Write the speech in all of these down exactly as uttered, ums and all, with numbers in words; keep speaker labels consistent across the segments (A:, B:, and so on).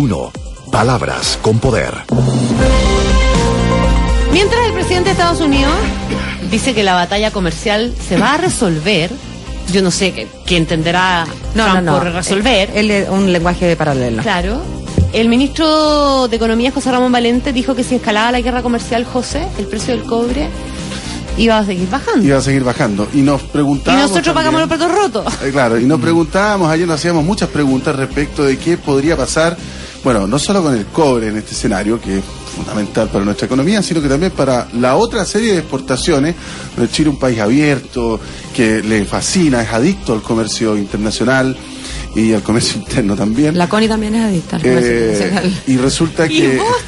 A: uno. Palabras con poder.
B: Mientras el presidente de Estados Unidos dice que la batalla comercial se va a resolver, yo no sé qué, qué entenderá
C: no,
B: Trump
C: no, no.
B: por resolver.
C: Él es un lenguaje paralelo.
B: Claro. El ministro de Economía, José Ramón Valente, dijo que si escalaba la guerra comercial, José, el precio del cobre iba a seguir bajando.
D: Iba a seguir bajando. Y nos preguntábamos...
B: Y nosotros
D: también,
B: pagamos los platos rotos.
D: Eh, claro, y nos preguntábamos, ayer nos hacíamos muchas preguntas respecto de qué podría pasar, bueno, no solo con el cobre en este escenario, que es fundamental para nuestra economía, sino que también para la otra serie de exportaciones, donde Chile es un país abierto, que le fascina, es adicto al comercio internacional y al comercio interno también.
C: La Connie también es adicta al comercio
D: Eh,
C: internacional.
D: y resulta
B: ¿Y
D: que...
B: vos?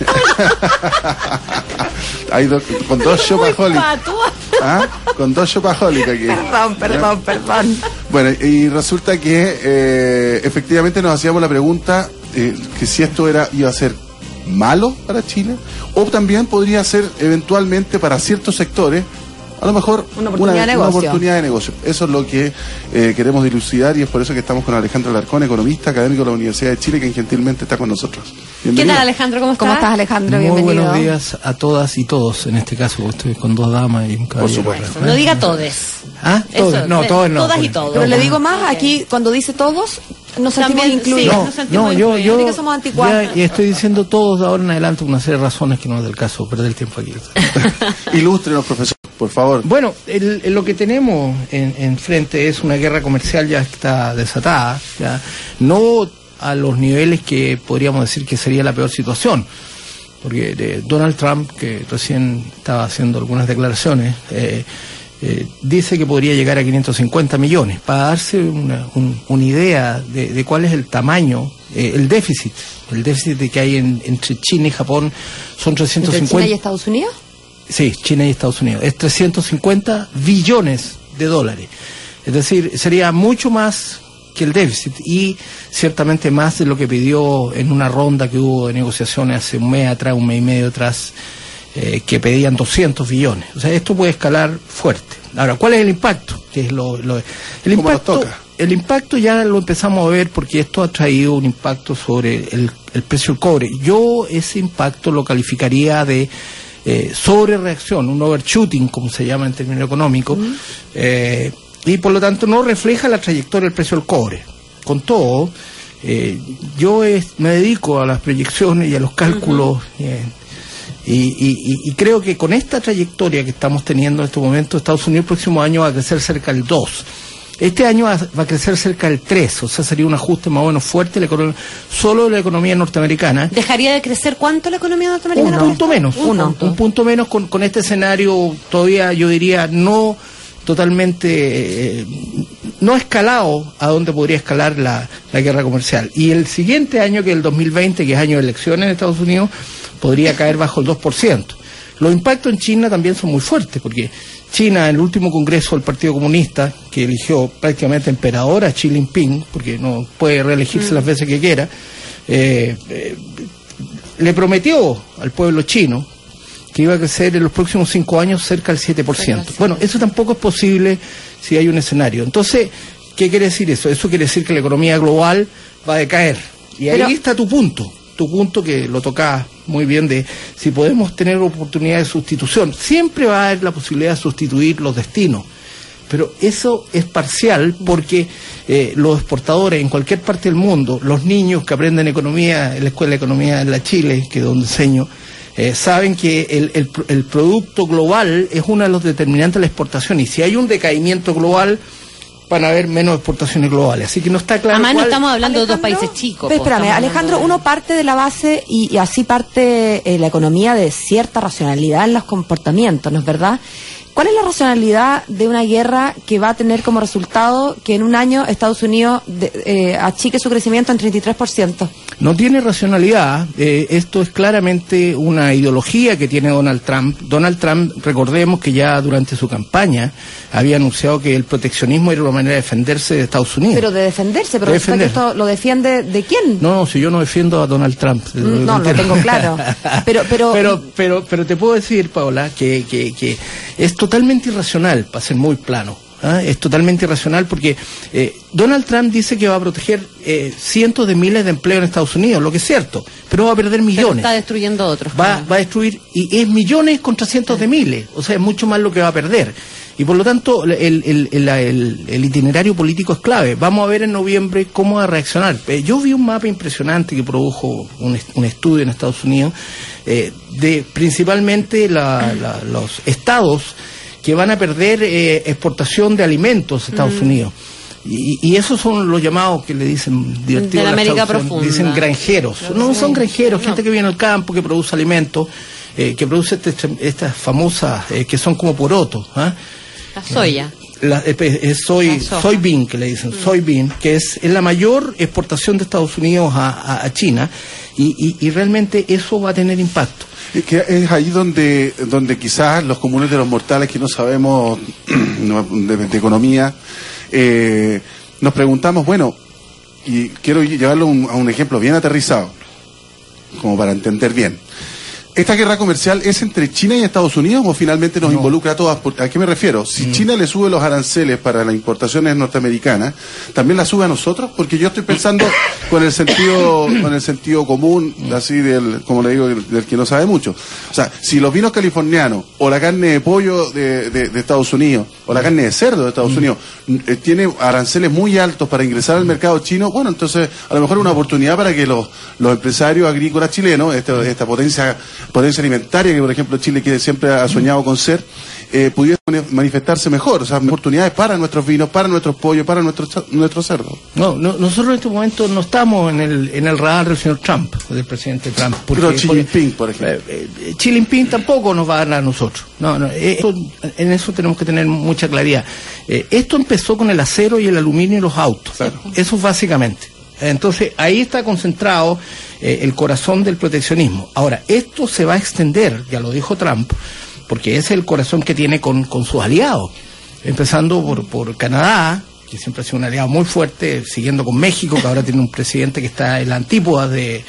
D: Hay dos, con dos shopaholics.
B: Patúa.
D: ¿Ah? Con dos shopaholics aquí.
C: Perdón, perdón, perdón.
D: Bueno, y resulta que eh, efectivamente nos hacíamos la pregunta eh, que si esto era iba a ser malo para Chile o también podría ser eventualmente para ciertos sectores a lo mejor
C: una oportunidad,
D: una,
C: de, negocio.
D: una oportunidad de negocio. Eso es lo que eh, queremos dilucidar y es por eso que estamos con Alejandro Alarcón, economista, académico de la Universidad de Chile, que gentilmente está con nosotros.
B: ¿Qué tal, Alejandro? ¿Cómo estás?
C: ¿Cómo estás, Alejandro?
E: Muy
C: Bienvenido.
E: buenos días a todas y todos, en este caso, porque estoy con dos damas y un caballero.
D: Por supuesto.
B: No diga todes.
E: ¿Ah? Todos,
B: Eso,
E: no,
B: de-
E: todos no.
B: todas y
E: porque-
B: todos.
C: Pero le digo más,
B: Ok.
C: aquí cuando dice todos, nos sentimos
B: También,
C: incluidos.
B: sí,
E: No,
B: nos sentimos
E: no, yo, yo
C: Así que somos anticuados.
E: ya estoy diciendo todos de ahora en adelante por una serie de razones que no es del caso, perder el tiempo aquí.
D: Ilústrenos, profesor, por favor.
E: Bueno, el, el- lo que tenemos en, enfrente es una guerra comercial ya está desatada, ya no a los niveles que podríamos decir que sería la peor situación, porque de Donald Trump, que recién estaba haciendo algunas declaraciones, eh, eh, dice que podría llegar a quinientos cincuenta millones, para darse una, un- una idea de, de cuál es el tamaño, eh, el déficit, el déficit que hay en- entre China y Japón son trescientos
C: ¿Entre
E: cincuenta.
C: China y Estados Unidos?
E: Sí, China y Estados Unidos. Es trescientos cincuenta billones de dólares. Es decir, sería mucho más que el déficit y ciertamente más de lo que pidió en una ronda que hubo de negociaciones hace un mes atrás, un mes y medio atrás, eh, que pedían doscientos billones. O sea, esto puede escalar fuerte. Ahora, ¿cuál es el impacto? Que es lo, lo- el
D: ¿Cómo nos
E: impacto,
D: toca?
E: el impacto ya lo empezamos a ver porque esto ha traído un impacto sobre el, el precio del cobre. Yo ese impacto lo calificaría de eh, sobre reacción, un overshooting, como se llama en términos económicos,
C: Mm.
E: eh, y por lo tanto no refleja la trayectoria del precio del cobre. Con todo, eh, yo es- me dedico a las proyecciones y a los cálculos, eh, y, y- y- y creo que con esta trayectoria que estamos teniendo en este momento, Estados Unidos el próximo año va a crecer cerca del dos. Este año va, va a crecer cerca del tres, o sea, sería un ajuste más o menos fuerte la economía, solo de la economía norteamericana.
B: ¿Dejaría de crecer cuánto la economía
E: Un
B: norteamericana?
E: punto menos,
B: Un
E: uno,
B: punto.
E: un punto menos con, con este escenario todavía yo diría no totalmente, eh, no escalado a donde podría escalar la, la guerra comercial. Y el siguiente año, que es el dos mil veinte, que es año de elecciones en Estados Unidos, podría caer bajo el dos por ciento. Los impactos en China también son muy fuertes, porque China, en el último congreso del Partido Comunista, que eligió prácticamente emperador a Xi Jinping, porque no puede reelegirse
B: Mm.
E: las veces que quiera, eh, eh, le prometió al pueblo chino que iba a crecer en los próximos cinco años cerca del siete por ciento. Bueno, eso tampoco es posible si hay un escenario. Entonces, ¿qué quiere decir eso? Eso quiere decir que la economía global va a decaer. Y ahí
C: Pero-
E: está tu punto, tu punto que lo tocaba muy bien de si podemos tener oportunidad de sustitución. Siempre va a haber la posibilidad de sustituir los destinos. Pero eso es parcial porque eh, los exportadores en cualquier parte del mundo, los niños que aprenden economía en la Escuela de Economía en la Chile, que es donde enseño, eh, saben que el, el, el producto global es uno de los determinantes de la exportación y si hay un decaimiento global van a haber menos exportaciones globales. Así que no está claro
B: Además no
E: cuál-
B: estamos hablando de dos
C: Alejandro,
B: países chicos.
C: pero
B: po,
C: espérame,
B: estamos
C: Alejandro,
B: hablando de-
C: uno parte de la base y, y así parte eh, la economía de cierta racionalidad en los comportamientos, ¿no es verdad? ¿Cuál es la racionalidad de una guerra que va a tener como resultado que en un año Estados Unidos de- eh, achique su crecimiento en treinta y tres por ciento?
E: No tiene racionalidad, eh, esto es claramente una ideología que tiene Donald Trump. Donald Trump, recordemos que ya durante su campaña había anunciado que el proteccionismo era una manera de defenderse de Estados Unidos.
C: Pero de defenderse, pero
E: De
C: resulta que
E: defender.
C: esto lo defiende ¿de quién?
E: No, no, si yo no defiendo a Donald Trump.
C: Mm, no, lo tengo claro. Pero- pero-
E: pero, pero, pero te puedo decir, Paola, que, que, que es totalmente irracional, para ser muy plano. ¿ah? Es totalmente irracional porque eh, Donald Trump dice que va a proteger eh, cientos de miles de empleos en Estados Unidos, lo que es cierto, pero va a perder millones.
B: Pero está destruyendo otros.
E: Va,
B: claro.
E: va a destruir, y es millones contra cientos de miles, o sea, es mucho más lo que va a perder. Y por lo tanto, el, el, el, el, el itinerario político es clave. Vamos a ver en noviembre cómo va a reaccionar. Eh, yo vi un mapa impresionante que produjo un, un estudio en Estados Unidos, eh, de principalmente la, la, los estados que van a perder eh, exportación de alimentos a Estados mm. Unidos. Y, y esos son los llamados que le dicen divertidos
B: de la América profunda.
E: Dicen granjeros. No son granjeros,
B: no.
E: gente que viene al campo, que produce alimentos, eh, que produce este, estas famosas, eh, que son como porotos, ¿ah?
B: La soya.
E: La, es soy,
B: La
E: soybean, que le dicen, mm. soybean, que es, es la mayor exportación de Estados Unidos a, a, a China, y, y, y realmente eso va a tener impacto.
D: Es que es ahí donde, donde quizás los comunes de los mortales que no sabemos de, de economía, eh, nos preguntamos, bueno, y quiero llevarlo un, a un ejemplo bien aterrizado, como para entender bien. ¿Esta guerra comercial es entre China y Estados Unidos o finalmente nos no. involucra a todas? ¿A qué me refiero? Si mm. China le sube los aranceles para las importaciones norteamericanas, ¿también la sube a nosotros? Porque yo estoy pensando con el sentido con el sentido común, así del, como le digo, del, del que no sabe mucho. O sea, si los vinos californianos o la carne de pollo de, de, de Estados Unidos o la carne de cerdo de Estados mm. Unidos eh, tiene aranceles muy altos para ingresar al mercado chino, bueno, entonces a lo mejor es una oportunidad para que los, los empresarios agrícolas chilenos, esta, esta potencia potencia alimentaria que por ejemplo Chile quiere, siempre ha soñado con ser, eh, pudiera manifestarse mejor, o sea, oportunidades para nuestros vinos, para nuestros pollos, para nuestros nuestros cerdos.
E: No, no, nosotros en este momento no estamos en el en el radar del señor Trump, del presidente Trump. Porque,
D: Pero Xi Jinping, por ejemplo.
E: Eh, eh, Xi Jinping tampoco nos va a ganar a nosotros. No, no, esto, en eso tenemos que tener mucha claridad. Eh, esto empezó con el acero y el aluminio y los autos. Claro. Eso básicamente. Entonces, ahí está concentrado eh, el corazón del proteccionismo. Ahora, esto se va a extender, ya lo dijo Trump, porque ese es el corazón que tiene con, con sus aliados, empezando por, por Canadá, que siempre ha sido un aliado muy fuerte, siguiendo con México, que ahora tiene un presidente que está en la antípoda de,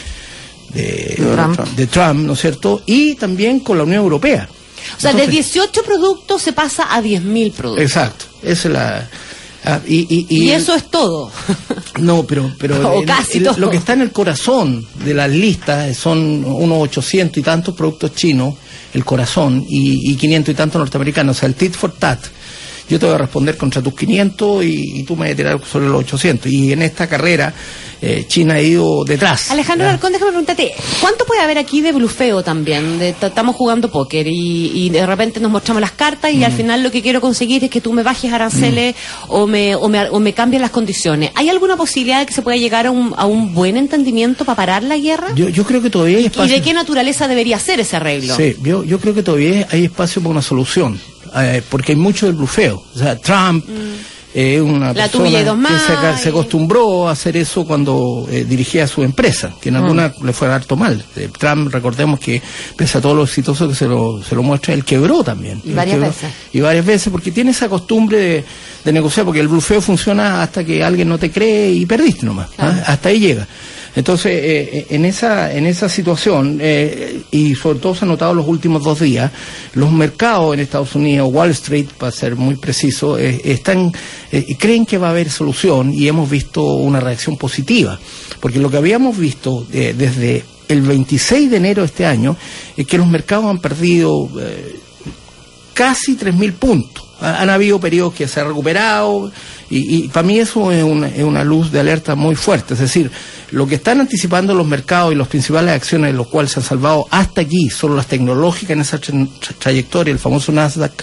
E: de, Trump. de Trump, ¿no es cierto? Y también con la Unión Europea.
B: O sea, entonces, de dieciocho productos se pasa a diez mil productos.
E: Exacto, esa es la... Ah, y, y, y,
B: y eso es todo.
E: No, pero, pero
B: o
E: el,
B: casi
E: el,
B: todo.
E: Lo que está en el corazón de las listas son unos ochocientos y tantos productos chinos, el corazón, y, y quinientos y tantos norteamericanos, o sea, el tit for tat. Yo te voy a responder contra tus quinientos y, y tú me vas a tirar sobre los ochocientos. Y en esta carrera, eh, China ha ido detrás.
B: Alejandro Alarcón, déjame preguntarte, ¿cuánto puede haber aquí de blufeo también? De, estamos jugando póker y, y de repente nos mostramos las cartas y mm. al final lo que quiero conseguir es que tú me bajes aranceles mm. o, me, o, me, o me cambies las condiciones. ¿Hay alguna posibilidad de que se pueda llegar a un, a un buen entendimiento para parar la guerra?
E: Yo, yo creo que todavía hay espacio.
B: ¿Y de qué naturaleza debería ser ese arreglo?
E: Sí, yo, yo creo que todavía hay espacio para una solución. Eh, porque hay mucho del blufeo. O sea, Trump es mm. eh, una
B: la
E: persona
B: que
E: se, se acostumbró a hacer eso cuando eh, dirigía su empresa, que en mm. alguna le fue harto mal. Eh, Trump, recordemos que pese a todo lo exitoso que se lo, se lo muestra, él quebró también.
B: Y varias
E: quebró,
B: veces.
E: Y varias veces, porque tiene esa costumbre de, de negociar, porque el blufeo funciona hasta que alguien no te cree y perdiste nomás. Claro. ¿eh? Hasta ahí llega. Entonces, eh, en esa en esa situación, eh, y sobre todo se ha notado los últimos dos días, los mercados en Estados Unidos, Wall Street, para ser muy preciso, eh, están eh, creen que va a haber solución y hemos visto una reacción positiva. Porque lo que habíamos visto eh, desde el veintiséis de enero de este año es que los mercados han perdido eh, casi tres mil puntos. Han habido periodos que se han recuperado y, y para mí eso es una, es una luz de alerta muy fuerte. Es decir, lo que están anticipando los mercados y las principales acciones de los cuales se han salvado hasta aquí son las tecnológicas en esa tra tra trayectoria, el famoso Nasdaq,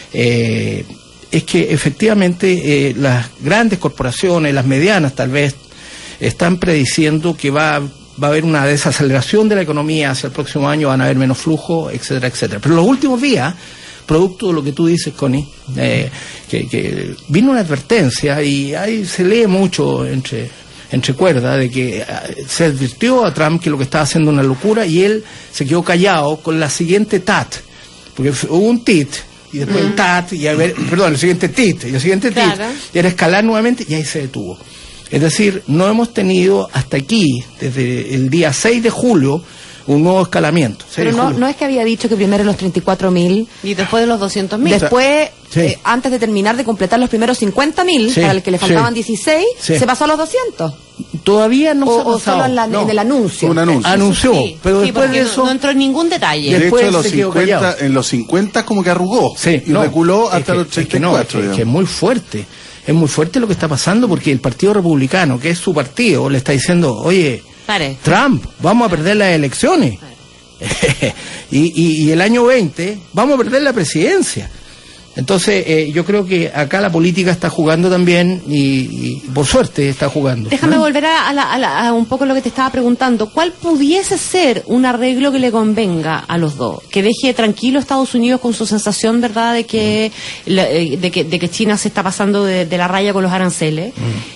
E: eh, es que efectivamente eh, las grandes corporaciones, las medianas tal vez, están prediciendo que va, va a haber una desaceleración de la economía hacia el próximo año, van a haber menos flujo, etcétera, etcétera. Pero en los últimos días, producto de lo que tú dices, Connie, eh, que, que vino una advertencia y ahí se lee mucho entre, entre cuerdas de que se advirtió a Trump que lo que estaba haciendo una locura y él se quedó callado con la siguiente T A T, porque hubo un tit y después mm. el T A T, y a ver, perdón, el siguiente tit y el siguiente tit, claro. y era escalar nuevamente y ahí se detuvo. Es decir, no hemos tenido hasta aquí, desde el día seis de julio, un nuevo escalamiento.
C: Pero no, no es que había dicho que primero los treinta y cuatro mil
B: y después de los doscientos mil.
C: Después,
E: sí.
C: eh, antes de terminar de completar los primeros cincuenta mil,
E: Sí,
C: para el que le faltaban
E: sí.
C: dieciséis,
E: Sí.
C: se pasó a los doscientos.
E: Todavía no
C: o,
E: se ha
C: o
E: pasado.
C: solo en, la-
E: No.
C: en el anuncio.
D: Un anuncio.
E: Anunció,
B: Sí,
E: pero
B: sí,
E: después
B: porque
E: de
B: no-
E: eso...
B: no entró en ningún detalle.
D: De
E: Después
D: hecho, los
E: se quedó
D: cincuenta,
E: callado.
D: en los cincuenta como que arrugó
E: Sí,
D: y
E: no,
D: reculó
E: es
D: hasta
E: que-
D: los
E: es que
D: ochenta y
E: no,
D: cuatro.
E: es que, es que es
D: digamos.
E: muy fuerte. Es muy fuerte lo que está pasando porque el Partido Republicano, que es su partido, le está diciendo, oye,
B: Pare.
E: Trump, vamos a perder las elecciones. y, y, y el año veinte, vamos a perder la presidencia. Entonces, eh, yo creo que acá la política está jugando también y, y por suerte está jugando.
B: Déjame
E: ¿no?
B: volver a, a la- a la- a un poco lo que te estaba preguntando. ¿Cuál pudiese ser un arreglo que le convenga a los dos? Que deje tranquilo a Estados Unidos con su sensación, ¿verdad?, de que, la- eh, de que, de que China se está pasando de, de la raya con los aranceles.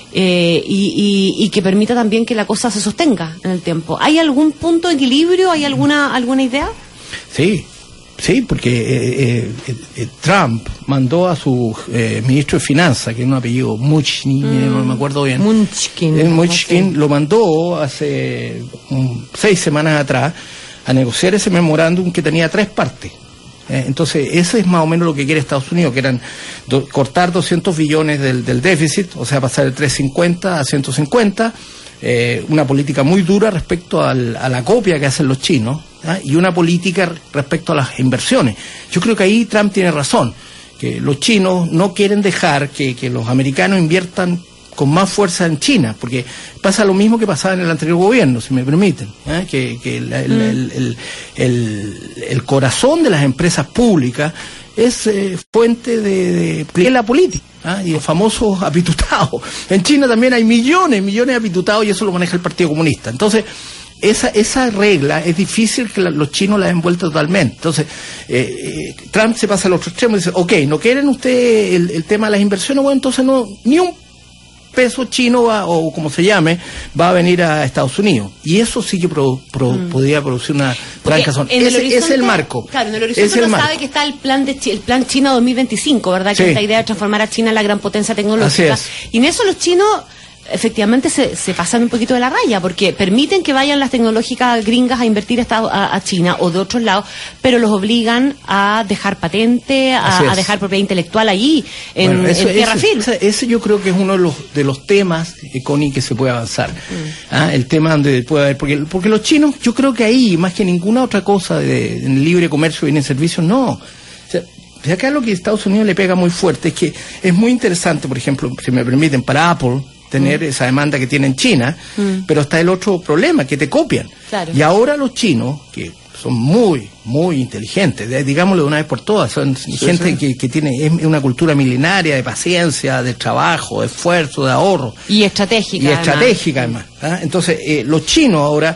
B: eh, y, y- y que permita también que la cosa se sostenga en el tiempo. ¿Hay algún punto de equilibrio? ¿Hay alguna, alguna idea?
E: Sí, sí, porque eh, eh, eh, Trump mandó a su eh, ministro de Finanzas, que es un apellido Muchkin, no me acuerdo bien.
C: Munchkin.
E: Eh, Muchkin lo mandó hace um, seis semanas atrás a negociar ese memorándum que tenía tres partes. Eh, entonces, ese es más o menos lo que quiere Estados Unidos, que eran do- cortar doscientos billones del, del déficit, o sea, pasar de trescientos cincuenta a ciento cincuenta, eh, una política muy dura respecto al, a la copia que hacen los chinos, ¿ah? Y una política respecto a las inversiones. Yo creo que ahí Trump tiene razón, que los chinos no quieren dejar que, que los americanos inviertan con más fuerza en China, porque pasa lo mismo que pasaba en el anterior gobierno, si me permiten, ¿eh? que, que el, el, el, el, el, el corazón de las empresas públicas es eh, fuente de, de, de la política, ¿eh? Y de famosos apitutados. En China también hay millones, millones de apitutados y eso lo maneja el Partido Comunista. Entonces, esa esa regla es difícil que la, los chinos la den vuelta totalmente. Entonces, eh, eh, Trump se pasa al otro extremo y dice, ok, ¿no quieren ustedes el, el tema de las inversiones? Bueno, entonces no, ni un peso chino va, o como se llame, va a venir a Estados Unidos. Y eso sí que pro, pro, mm. podría producir una gran razón. Ese es el marco.
B: Claro, en el horizonte
E: es el
B: uno
E: marco.
B: sabe que está el plan de el plan China dos mil veinticinco, ¿verdad? Que
E: Sí.
B: es esta idea de transformar a China en la gran potencia tecnológica.
E: Así es.
B: Y en eso los chinos efectivamente se, se pasan un poquito de la raya, porque permiten que vayan las tecnológicas gringas a invertir a, Estados- a, a China o de otros lados, pero los obligan a dejar patente, a,
E: Así es.
B: a dejar propiedad intelectual allí, en,
E: Bueno, eso-
B: en tierra
E: ese,
B: firme.
E: ese- ese yo creo que es uno de los de los temas, eh, Connie, que se puede avanzar.
B: Mm.
E: ¿Ah? El tema donde puede haber, porque, porque los chinos, yo creo que ahí, más que ninguna otra cosa de, en el libre comercio y en servicios, no. O sea, de acá lo que a Estados Unidos le pega muy fuerte es que es muy interesante, por ejemplo, si me permiten, para Apple tener mm. esa demanda que tiene en China, mm. pero está el otro problema, que te copian.
B: Claro.
E: Y ahora los chinos, que son muy, muy inteligentes, de- digámoslo de una vez por todas, son
D: Sí,
E: gente
D: sí.
E: Que, que tiene es una cultura milenaria de paciencia, de trabajo, de esfuerzo, de ahorro.
B: Y estratégica.
E: Y
B: además.
E: estratégica además. ¿ah? Entonces, eh, los chinos ahora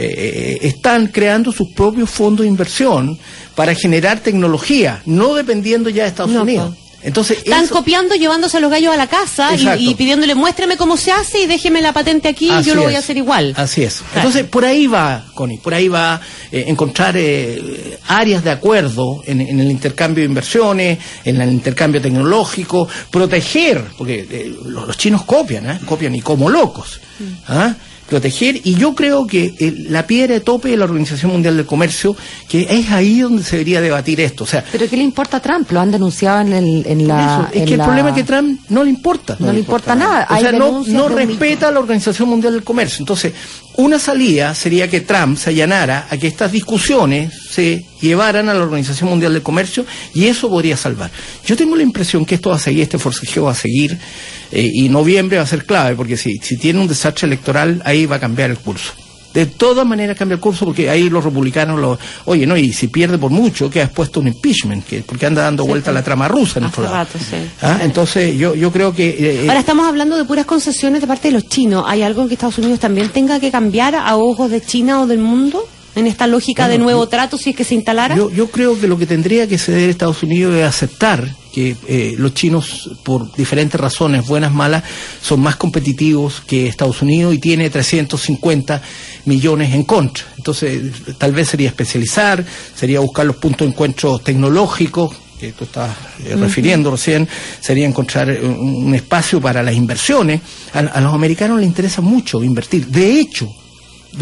E: eh, están creando sus propios fondos de inversión para generar tecnología, no dependiendo ya de Estados
B: No,
E: Unidos.
B: pues.
E: Entonces,
B: Están
E: eso-
B: copiando, llevándose a los gallos a la casa
E: Exacto.
B: y, y pidiéndole, muéstrame cómo se hace y déjeme la patente aquí y
E: Así
B: yo lo voy a
E: es.
B: hacer igual.
E: Así es.
B: Claro.
E: Entonces, por ahí va, Connie, por ahí va eh, encontrar eh, áreas de acuerdo en, en el intercambio de inversiones, en el intercambio tecnológico, proteger, porque eh, los, los chinos copian, ¿eh? copian y como locos. ¿ah? Proteger, y yo creo que eh, la piedra de tope de la Organización Mundial del Comercio, que es ahí donde se debería debatir esto. O sea,
C: ¿Pero qué le importa a Trump? Lo han denunciado en, el, en la...
E: eso, es
C: en
E: que el
C: la-
E: problema es que Trump no le importa.
C: No le importa nada.
E: O
C: Hay
E: sea, no,
C: denuncias
E: no
C: de un
E: respeta a la Organización Mundial del Comercio. Entonces, una salida sería que Trump se allanara a que estas discusiones se llevaran a la Organización Mundial del Comercio y eso podría salvar. Yo tengo la impresión que esto va a seguir, este forcejeo va a seguir eh, y noviembre va a ser clave porque si, si tiene un desastre electoral, ahí va a cambiar el curso. De todas maneras cambia el curso porque ahí los republicanos lo... Oye, no, y si pierde por mucho, queda expuesto a un impeachment, que, porque anda dando
B: Sí,
E: vuelta
B: sí.
E: la trama rusa en
B: Hace
E: otro lado.
B: rato, sí.
E: ¿Ah? Entonces, yo, yo creo que... eh,
B: Ahora estamos hablando de puras concesiones de parte de los chinos. ¿Hay algo en que Estados Unidos también tenga que cambiar a ojos de China o del mundo? En esta lógica
E: Bueno,
B: de nuevo
E: yo-
B: trato, si es que se instalara.
E: Yo, yo creo que lo que tendría que ceder Estados Unidos es aceptar que eh, los chinos, por diferentes razones, buenas, malas, son más competitivos que Estados Unidos y tiene trescientos cincuenta millones en contra. Entonces, tal vez sería especializar, sería buscar los puntos de encuentro tecnológicos, que tú estabas eh, uh-huh. refiriendo recién, sería encontrar eh, un, un espacio para las inversiones. A, a los americanos les interesa mucho invertir. De hecho, los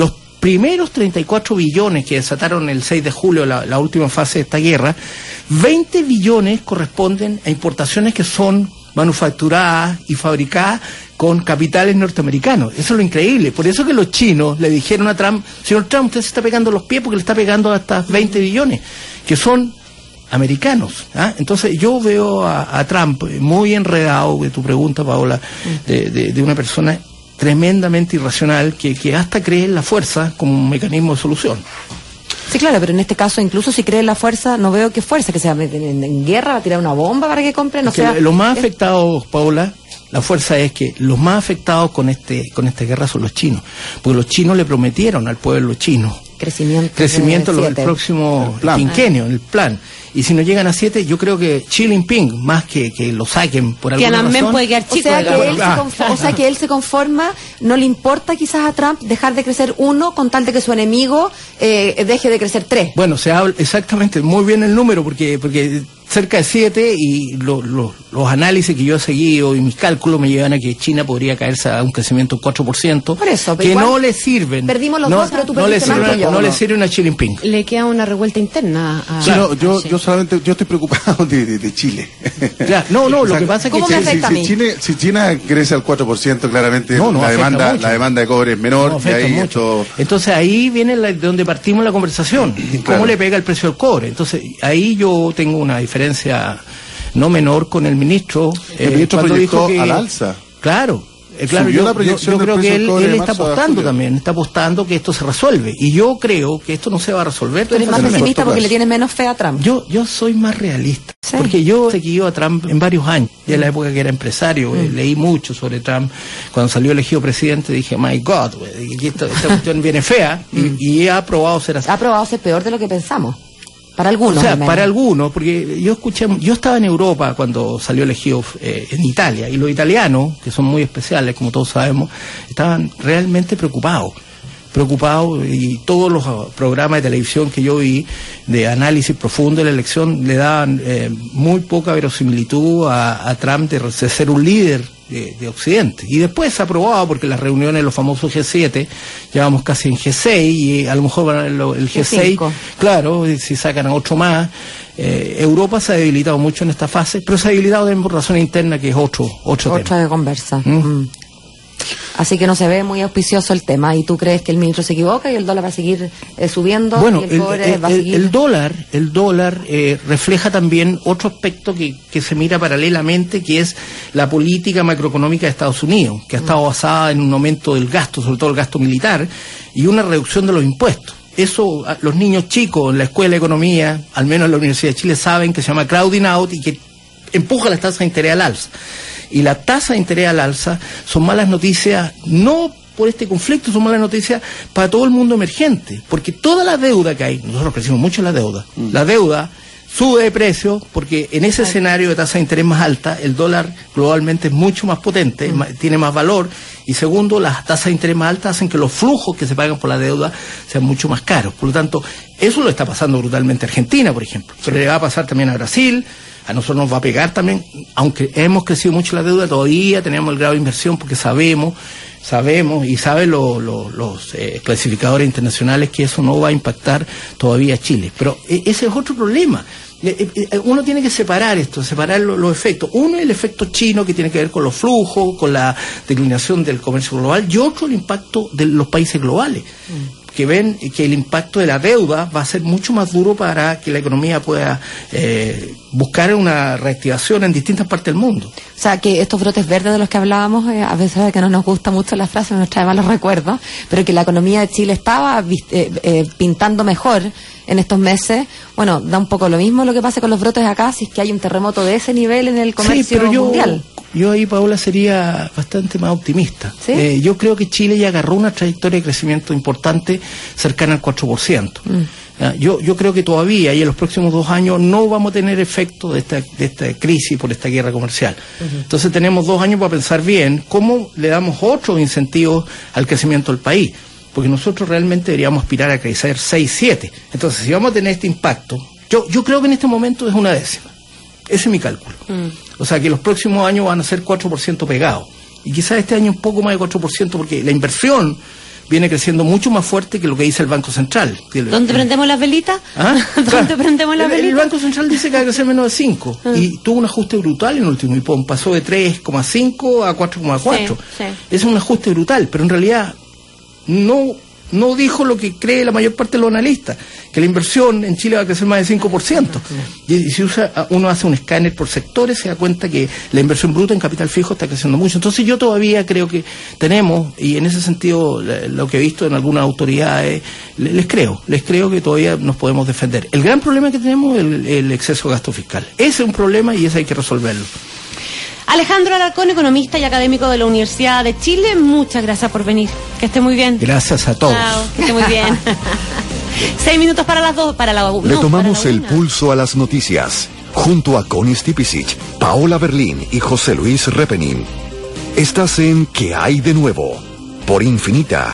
E: primeros treinta y cuatro billones que desataron el seis de julio, la, la última fase de esta guerra, veinte billones corresponden a importaciones que son manufacturadas y fabricadas con capitales norteamericanos. Eso es lo increíble. Por eso que los chinos le dijeron a Trump, señor Trump, usted se está pegando los pies porque le está pegando a estas veinte billones, que son americanos. ¿Ah? Entonces yo veo a, a Trump muy enredado, de tu pregunta, Paola, de, de, de una persona tremendamente irracional que, que hasta cree en la fuerza como un mecanismo de solución.
C: Sí, claro, pero en este caso, incluso si cree en la fuerza, no veo qué fuerza, que se va a meter en, en guerra, va a tirar una bomba para que compren, o
E: que
C: sea...
E: Los más
C: es...
E: afectados, Paola, la fuerza es que los más afectados con este con esta guerra son los chinos, porque los chinos le prometieron al pueblo chino
C: crecimiento,
E: crecimiento
C: de
E: en el próximo
D: el
E: quinquenio, en el plan. Y si no llegan a siete, yo creo que Xi Jinping, más que que lo saquen por alguna razón...
B: Tiananmen puede quedar chico.
C: O sea, que él
E: ah,
C: se conforma, o sea que él se conforma, no le importa quizás a Trump dejar de crecer uno con tal de que su enemigo eh, deje de crecer tres.
E: Bueno, se habla exactamente, muy bien el número, porque porque cerca de siete, y lo, lo, los análisis que yo he seguido y mis cálculos me llevan a que China podría caerse a un crecimiento cuatro por ciento,
C: Por eso, pero
E: que
C: igual
E: no le sirven.
C: perdimos los
E: no,
C: dos, pero tú
E: no le
C: perdiste más
E: sirven,
C: que yo.
E: no le sirven a Xi Jinping.
B: Le queda una revuelta interna a...
D: Sí, no, yo,
B: sí.
D: yo solamente, yo estoy preocupado de, de, de Chile.
E: Ya, no, no,
D: O
E: lo
D: sea,
E: que pasa es que
C: ¿cómo me
E: Chile-
C: afecta a
D: si,
C: mí?
D: Chile, si China crece al cuatro por ciento, claramente
E: No, no,
D: la,
E: afecta
D: demanda,
E: mucho.
D: la demanda de cobre es menor,
E: no
D: y
E: afecta
D: ahí
E: mucho.
D: esto...
E: Entonces ahí viene la, de donde partimos la conversación. ¿Cómo
D: Claro.
E: le pega el precio del cobre? Entonces ahí yo tengo una diferencia no menor con el ministro.
D: El
E: eh,
D: ministro
E: cuando
D: proyectó
E: dijo que,
D: al alza.
E: Claro. Eh, claro,
D: Subió
E: yo,
D: la proyección
E: yo- yo
D: del
E: creo
D: precio
E: que
D: del
E: él,
D: cobre
E: él
D: de
E: está
D: marzo a
E: apostando
D: julio.
E: también, está apostando que esto se resuelve. Y yo creo que esto no se va a resolver.
C: Tú eres
E: tan
C: más
D: en el
E: fácilmente.
C: pesimista
D: corto
C: porque le
D: plazo.
C: tienes menos fe a Trump.
E: Yo, yo soy más realista,
C: Sí.
E: porque yo seguí a Trump en varios años, ya en la época que era empresario, eh, leí mucho sobre Trump. Cuando salió elegido presidente dije, my God, güey, y esta, esta cuestión viene fea, y, y he aprobado ser así.
C: Ha probado ser peor de lo que pensamos. Para algunos,
E: O sea,
C: al menos.
E: para algunos, porque yo escuché, yo estaba en Europa cuando salió elegido eh, en Italia, y los italianos, que son muy especiales, como todos sabemos, estaban realmente preocupados. preocupados, y todos los uh, programas de televisión que yo vi de análisis profundo de la elección le daban eh, muy poca verosimilitud a, a Trump de, de ser un líder de, de Occidente. Y después se ha aprobado, porque las reuniones de los famosos G siete, llevamos casi en G seis, y a lo mejor van a lo- el G seis,
C: G cinco.
E: claro, y si sacan a otro más. Eh, Europa se ha debilitado mucho en esta fase, pero se ha debilitado también por razón interna, que es otro, otro
C: Otra
E: tema.
C: de conversa.
E: ¿Mm?
C: Mm. Así que no se ve muy auspicioso el tema. ¿Y tú crees que el ministro se equivoca y el dólar va a seguir eh, subiendo?
E: Bueno,
C: y el
E: el,
C: cobre
E: el-
C: va a
E: el-
C: seguir...
E: el dólar, el dólar eh, refleja también otro aspecto que, que se mira paralelamente, que es la política macroeconómica de Estados Unidos, que ha estado basada en un aumento del gasto, sobre todo el gasto militar, y una reducción de los impuestos. Eso, a- los niños chicos en la escuela de economía, al menos en la Universidad de Chile, saben que se llama crowding out y que empuja las tasas de interés al alza. Y la tasa de interés al alza son malas noticias, no por este conflicto, son malas noticias para todo el mundo emergente, porque toda la deuda que hay, nosotros crecimos mucho en la deuda,
D: Mm.
E: la deuda sube de precio porque en ese escenario de tasa de interés más alta, el dólar globalmente es mucho más potente, ma- tiene más valor, y segundo, las tasas de interés más altas hacen que los flujos que se pagan por la deuda sean mucho más caros. Por lo tanto, eso lo está pasando brutalmente a Argentina, por ejemplo, pero le va a pasar también a Brasil. A nosotros nos va a pegar también, aunque hemos crecido mucho la deuda, todavía tenemos el grado de inversión, porque sabemos, sabemos y saben lo- lo- los eh, clasificadores internacionales que eso no va a impactar todavía a Chile. Pero eh, ese es otro problema. Eh, eh, Uno tiene que separar esto, separar lo- los efectos. Uno es el efecto chino, que tiene que ver con los flujos, con la declinación del comercio global, y otro el impacto de los países globales, que ven que el impacto de la deuda va a ser mucho más duro para que la economía pueda eh, buscar una reactivación en distintas partes del mundo.
C: O sea, que estos brotes verdes de los que hablábamos, eh, a pesar de que no nos gusta mucho la frase, nos trae malos recuerdos, pero que la economía de Chile estaba vis- eh, eh, pintando mejor en estos meses. Bueno, da un poco lo mismo lo que pasa con los brotes acá, si es que hay un terremoto de ese nivel en el comercio
E: sí, pero yo,
C: mundial.
E: yo ahí, Paola, sería bastante más optimista.
C: ¿Sí?
E: Eh, yo creo que Chile ya agarró una trayectoria de crecimiento importante, cercana al cuatro por ciento.
C: Mm.
E: Ah, Yo, yo creo que todavía, y en los próximos dos años, no vamos a tener efecto de esta, de esta crisis por esta guerra comercial. Entonces tenemos dos años para pensar bien cómo le damos otros incentivos al crecimiento del país, porque nosotros realmente deberíamos aspirar a crecer seis, siete. Entonces, si vamos a tener este impacto, yo, yo creo que en este momento es una décima. Ese es mi cálculo. O sea, que los próximos años van a ser cuatro por ciento pegados. Y quizás este año un poco más de cuatro por ciento, porque la inversión viene creciendo mucho más fuerte que lo que dice el Banco Central.
B: ¿Dónde prendemos las velitas?
E: ¿Ah?
B: ¿Dónde
E: Claro.
B: prendemos las
E: el,
B: velitas?
E: el Banco Central dice que va a crecer menos de cinco
B: Ah.
E: y tuvo un ajuste brutal en el último hipón, pasó de tres coma cinco a cuatro coma cuatro.
B: Sí, sí.
E: Es un ajuste brutal, pero en realidad no, no dijo lo que cree la mayor parte de los analistas, que la inversión en Chile va a crecer más de cinco por ciento. Y, y si usa, uno hace un escáner por sectores, se da cuenta que la inversión bruta en capital fijo está creciendo mucho. Entonces yo todavía creo que tenemos, y en ese sentido lo que he visto en algunas autoridades, les creo, les creo que todavía nos podemos defender. El gran problema que tenemos es el, el exceso de gasto fiscal. Ese es un problema y ese hay que resolverlo.
B: Alejandro Alarcón, economista y académico de la Universidad de Chile, muchas gracias por venir. Que esté muy bien.
E: Gracias a todos.
B: Chao, que esté muy bien. Seis minutos para las dos, para la no,
A: Le tomamos
B: para la
A: el
B: una.
A: pulso a las noticias, junto a Connie Stipicic, Paola Berlín y José Luis Repenin. Estás en ¿Qué hay de nuevo? Por Infinita.